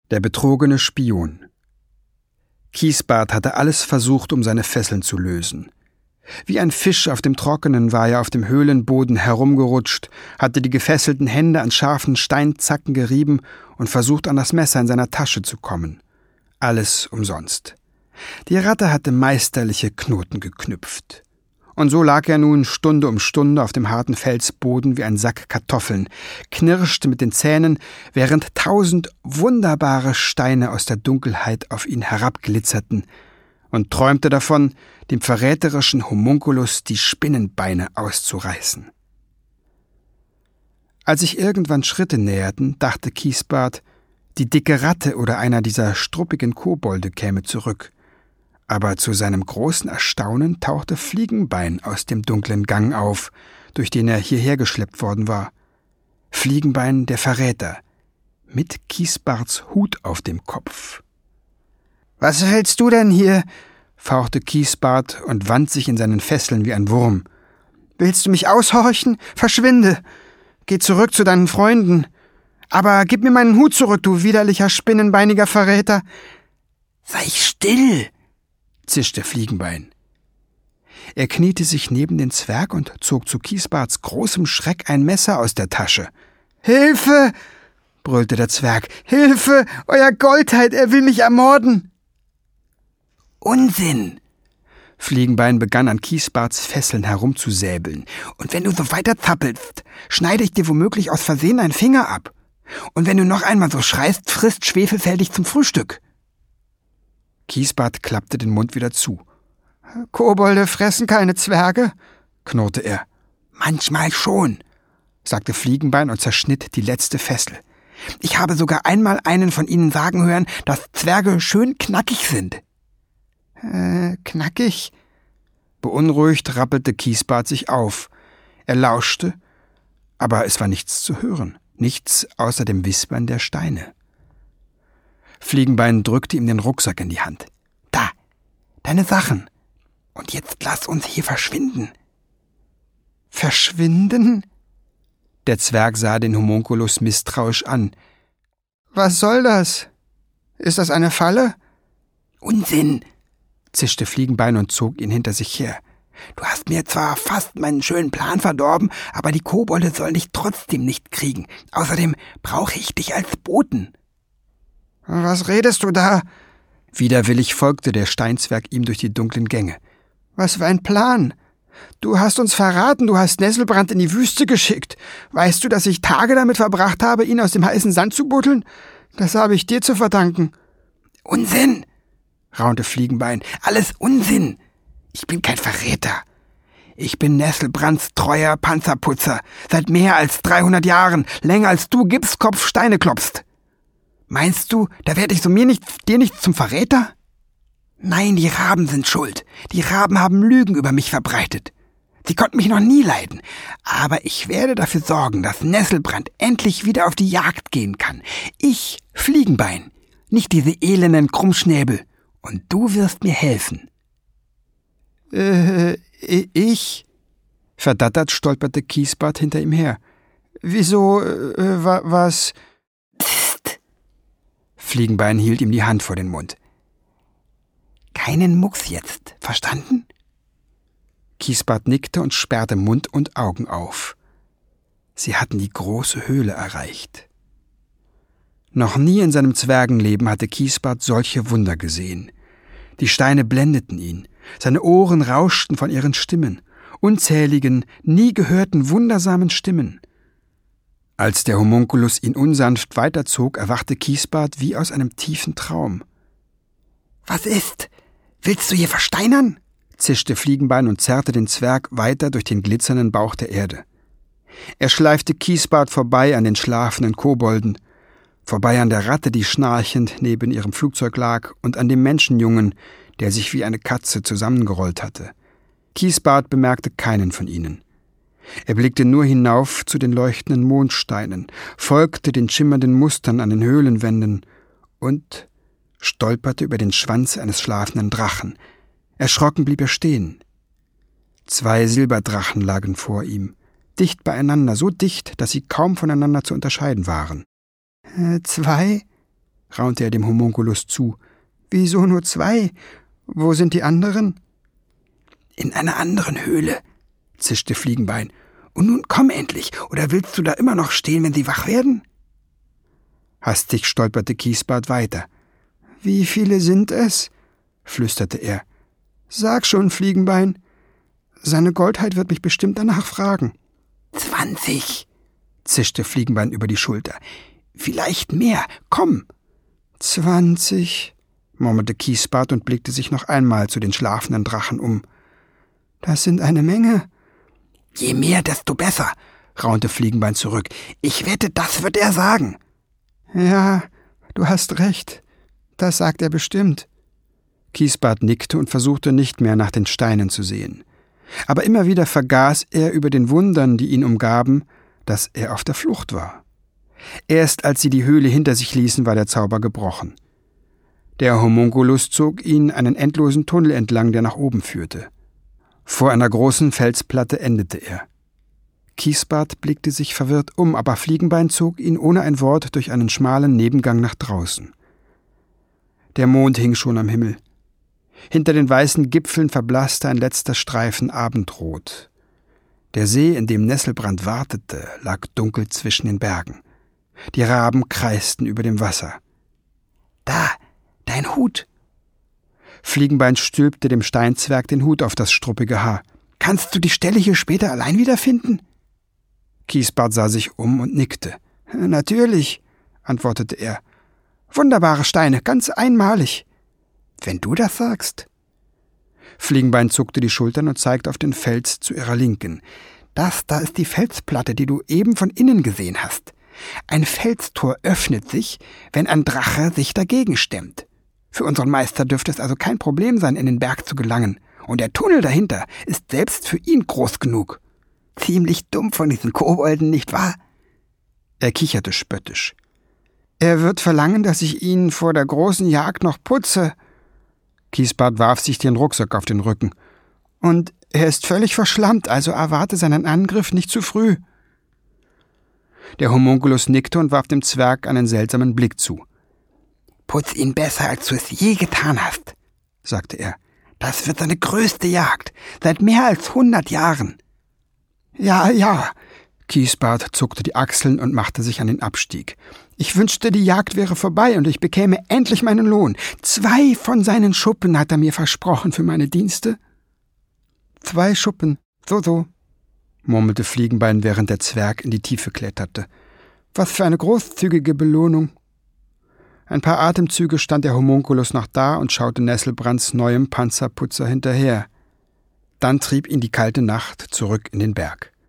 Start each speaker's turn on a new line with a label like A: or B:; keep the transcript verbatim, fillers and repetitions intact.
A: Der betrogene Spion. Kiesbart hatte alles versucht, um seine Fesseln zu lösen. Wie ein Fisch auf dem Trockenen war er auf dem Höhlenboden herumgerutscht, hatte die gefesselten Hände an scharfen Steinzacken gerieben und versucht, an das Messer in seiner Tasche zu kommen. Alles umsonst. Die Ratte hatte meisterliche Knoten geknüpft. Und so lag er nun Stunde um Stunde auf dem harten Felsboden wie ein Sack Kartoffeln, knirschte mit den Zähnen, während tausend wunderbare Steine aus der Dunkelheit auf ihn herabglitzerten, und träumte davon, dem verräterischen Homunculus die Spinnenbeine auszureißen. Als sich irgendwann Schritte näherten, dachte Kiesbart, die dicke Ratte oder einer dieser struppigen Kobolde käme zurück. Aber zu seinem großen Erstaunen tauchte Fliegenbein aus dem dunklen Gang auf, durch den er hierher geschleppt worden war. Fliegenbein, der Verräter, mit Kiesbarts Hut auf dem Kopf. »Was hältst du denn hier?« fauchte Kiesbart und wand sich in seinen Fesseln wie ein Wurm. »Willst du mich aushorchen? Verschwinde! Geh zurück zu deinen Freunden! Aber gib mir meinen Hut zurück, du widerlicher, spinnenbeiniger Verräter!« »Sei still!« zischte Fliegenbein. Er kniete sich neben den Zwerg und zog zu Kiesbarts großem Schreck ein Messer aus der Tasche. »Hilfe!« brüllte der Zwerg. »Hilfe! Euer Goldheit, er will mich ermorden!« »Unsinn!« Fliegenbein begann an Kiesbarts Fesseln herumzusäbeln. »Und wenn du so weiter zappelst, schneide ich dir womöglich aus Versehen einen Finger ab. Und wenn du noch einmal so schreist, frisst Schwefelfell dich zum Frühstück.« Kiesbart klappte den Mund wieder zu. »Kobolde fressen keine Zwerge?« knurrte er. »Manchmal schon«, sagte Fliegenbein und zerschnitt die letzte Fessel. »Ich habe sogar einmal einen von ihnen sagen hören, dass Zwerge schön knackig sind.« »Äh, knackig?« Beunruhigt rappelte Kiesbart sich auf. Er lauschte, aber es war nichts zu hören, nichts außer dem Wispern der Steine. Fliegenbein drückte ihm den Rucksack in die Hand. »Da, deine Sachen. Und jetzt lass uns hier verschwinden.« »Verschwinden?« Der Zwerg sah den Homunculus misstrauisch an. »Was soll das? Ist das eine Falle?« »Unsinn«, zischte Fliegenbein und zog ihn hinter sich her. »Du hast mir zwar fast meinen schönen Plan verdorben, aber die Kobolde sollen dich trotzdem nicht kriegen. Außerdem brauche ich dich als Boten.« »Was redest du da?« Widerwillig folgte der Steinzwerg ihm durch die dunklen Gänge. »Was für ein Plan? Du hast uns verraten, du hast Nesselbrand in die Wüste geschickt. Weißt du, dass ich Tage damit verbracht habe, ihn aus dem heißen Sand zu buddeln? Das habe ich dir zu verdanken.« »Unsinn«, raunte Fliegenbein. »Alles Unsinn. Ich bin kein Verräter. Ich bin Nesselbrands treuer Panzerputzer. Seit mehr als dreihundert Jahren. Länger als du Gipskopf Steine klopfst. Meinst du, da werde ich so mir nichts, dir nichts zum Verräter? Nein, die Raben sind schuld. Die Raben haben Lügen über mich verbreitet. Sie konnten mich noch nie leiden. Aber ich werde dafür sorgen, dass Nesselbrand endlich wieder auf die Jagd gehen kann. Ich, Fliegenbein, nicht diese elenden Krummschnäbel. Und du wirst mir helfen.« »Äh, ich?« Verdattert stolperte Kiesbart hinter ihm her. »Wieso, äh, wa, was?« Fliegenbein hielt ihm die Hand vor den Mund. »Keinen Mucks jetzt, verstanden?« Kiesbart nickte und sperrte Mund und Augen auf. Sie hatten die große Höhle erreicht. Noch nie in seinem Zwergenleben hatte Kiesbart solche Wunder gesehen. Die Steine blendeten ihn, seine Ohren rauschten von ihren Stimmen, unzähligen, nie gehörten, wundersamen Stimmen. Als der Homunculus ihn unsanft weiterzog, erwachte Kiesbart wie aus einem tiefen Traum. »Was ist? Willst du hier versteinern?« zischte Fliegenbein und zerrte den Zwerg weiter durch den glitzernden Bauch der Erde. Er schleifte Kiesbart vorbei an den schlafenden Kobolden, vorbei an der Ratte, die schnarchend neben ihrem Flugzeug lag, und an dem Menschenjungen, der sich wie eine Katze zusammengerollt hatte. Kiesbart bemerkte keinen von ihnen. Er blickte nur hinauf zu den leuchtenden Mondsteinen, folgte den schimmernden Mustern an den Höhlenwänden und stolperte über den Schwanz eines schlafenden Drachen. Erschrocken blieb er stehen. Zwei Silberdrachen lagen vor ihm, dicht beieinander, so dicht, dass sie kaum voneinander zu unterscheiden waren. Äh, »Zwei?« raunte er dem Homunculus zu. »Wieso nur zwei? Wo sind die anderen?« »In einer anderen Höhle«, zischte Fliegenbein. »Und nun komm endlich, oder willst du da immer noch stehen, wenn sie wach werden?« Hastig stolperte Kiesbart weiter. »Wie viele sind es?« flüsterte er. »Sag schon, Fliegenbein. Seine Goldheit wird mich bestimmt danach fragen.« »Zwanzig«, zischte Fliegenbein über die Schulter. »Vielleicht mehr. Komm!« »Zwanzig«, murmelte Kiesbart und blickte sich noch einmal zu den schlafenden Drachen um. »Das sind eine Menge.« »Je mehr, desto besser«, raunte Fliegenbein zurück. »Ich wette, das wird er sagen.« »Ja, du hast recht. Das sagt er bestimmt.« Kiesbart nickte und versuchte nicht mehr nach den Steinen zu sehen. Aber immer wieder vergaß er über den Wundern, die ihn umgaben, dass er auf der Flucht war. Erst als sie die Höhle hinter sich ließen, war der Zauber gebrochen. Der Homunculus zog ihn einen endlosen Tunnel entlang, der nach oben führte. Vor einer großen Felsplatte endete er. Kiesbart blickte sich verwirrt um, aber Fliegenbein zog ihn ohne ein Wort durch einen schmalen Nebengang nach draußen. Der Mond hing schon am Himmel. Hinter den weißen Gipfeln verblasste ein letzter Streifen Abendrot. Der See, in dem Nesselbrand wartete, lag dunkel zwischen den Bergen. Die Raben kreisten über dem Wasser. »Da, dein Hut!« Fliegenbein stülpte dem Steinzwerg den Hut auf das struppige Haar. »Kannst du die Stelle hier später allein wiederfinden?« Kiesbart sah sich um und nickte. »Natürlich«, antwortete er. »Wunderbare Steine, ganz einmalig.« »Wenn du das sagst.« Fliegenbein zuckte die Schultern und zeigte auf den Fels zu ihrer Linken. »Das da ist die Felsplatte, die du eben von innen gesehen hast. Ein Felstor öffnet sich, wenn ein Drache sich dagegen stemmt. Für unseren Meister dürfte es also kein Problem sein, in den Berg zu gelangen. Und der Tunnel dahinter ist selbst für ihn groß genug. Ziemlich dumm von diesen Kobolden, nicht wahr?« Er kicherte spöttisch. »Er wird verlangen, dass ich ihn vor der großen Jagd noch putze.« Kiesbart warf sich den Rucksack auf den Rücken. »Und er ist völlig verschlammt, also erwarte seinen Angriff nicht zu früh.« Der Homunculus nickte und warf dem Zwerg einen seltsamen Blick zu. »Putz ihn besser, als du es je getan hast«, sagte er. »Das wird seine größte Jagd, seit mehr als hundert Jahren.« »Ja, ja«, Kiesbart zuckte die Achseln und machte sich an den Abstieg. »Ich wünschte, die Jagd wäre vorbei und ich bekäme endlich meinen Lohn. Zwei von seinen Schuppen hat er mir versprochen für meine Dienste.« »Zwei Schuppen, so, so«, murmelte Fliegenbein, während der Zwerg in die Tiefe kletterte. »Was für eine großzügige Belohnung.« Ein paar Atemzüge stand der Homunculus noch da und schaute Nesselbrands neuem Panzerputzer hinterher. Dann trieb ihn die kalte Nacht zurück in den Berg.